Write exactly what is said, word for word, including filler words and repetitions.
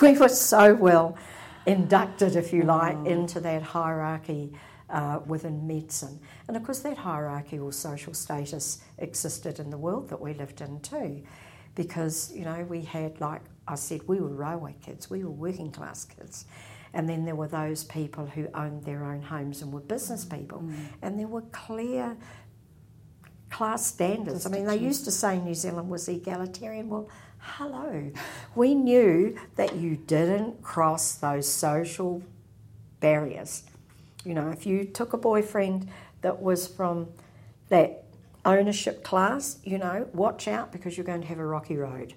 we were so well inducted, if you like, mm. into that hierarchy uh, within medicine. And of course that hierarchy or social status existed in the world that we lived in too, because, you know, we had, like I said, we were railway kids, we were working class kids. And then there were those people who owned their own homes and were business people. Mm. And there were clear class standards. I mean, they used to say New Zealand was egalitarian. Well, hello. We knew that you didn't cross those social barriers. You know, if you took a boyfriend that was from that ownership class, you know, watch out because you're going to have a rocky road.